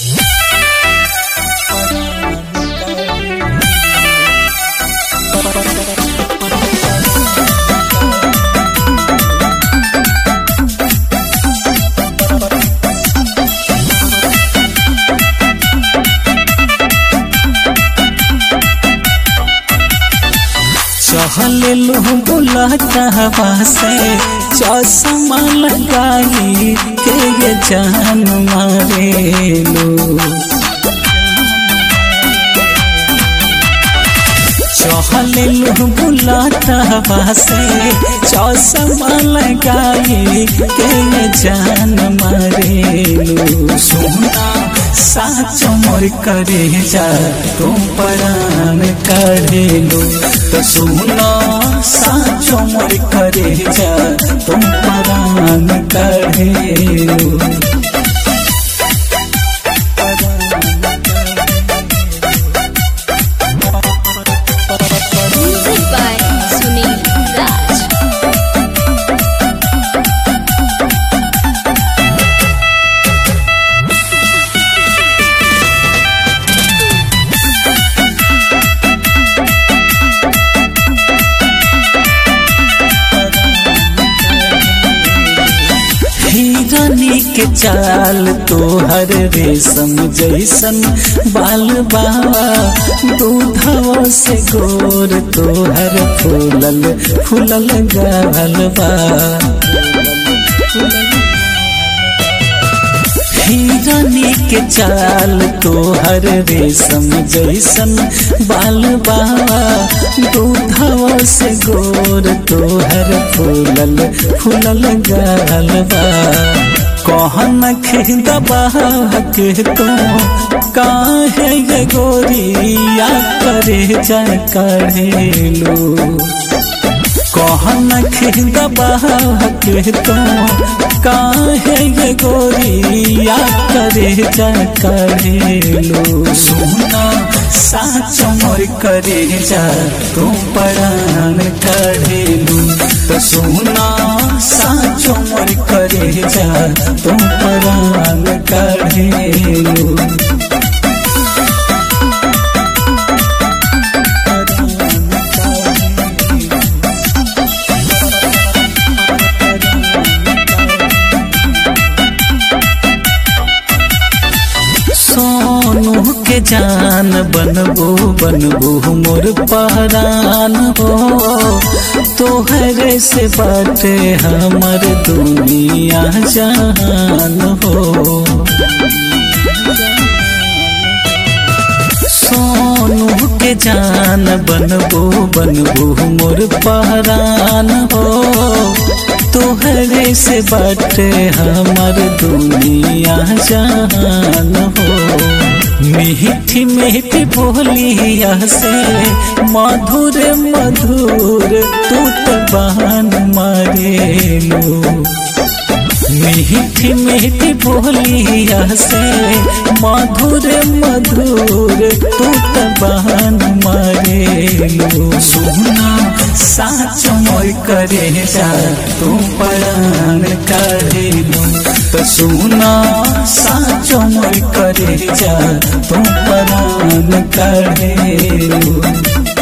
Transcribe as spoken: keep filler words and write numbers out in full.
चहले लो बुलाता से चश्मा लगाई के ये जान मारे लो। चहले लो बुलाता से चश्मा लगाई के ये जान मारे लो। सोना साच मोर करे जा तुम परान करे लो। तो सुना साचो मोर करे जा तुम परान करे लो। Music by Sunil Raj. हिरनी के चाल तोहर रेशम जैसन बाल बाबा दूधवा से गोर तोहर फूलल फूलल गाल बा। हिरनी के चाल तोहर रेशम जैसन बाल बाबा दूधवा से गोर तोहर फूलल फूलल गाल बा। कहन दबा के तो काहे ये गोरिया करे जा करेलो। कहन दबा के तो काहे ये गोरिया करे जा करेलो। सुना साच मोर करे जा तुम परान करेलो। तो सुना साच मोर करे जा तुम परान करेलो। सोनू के जान बनबो बनबो मोर पहरान हो। तोहरे से बाटे हमर दुनिया जहान हो। सोनू के जान बनबो बनबो मोर पहरान हो। तोहरे से बाटे हमर दुनिया जहान हो। मीठी मीठी बोलिया से मधुर मधुर तू तो बहन मारे लो। मीठी मीठी बोलिया से मधुर मधुर तू तो बहन मारे लो। सुना साच मोर करे जा तुम परान करे लो। तो सुना साच मोर करे जा तुम परान करे लो।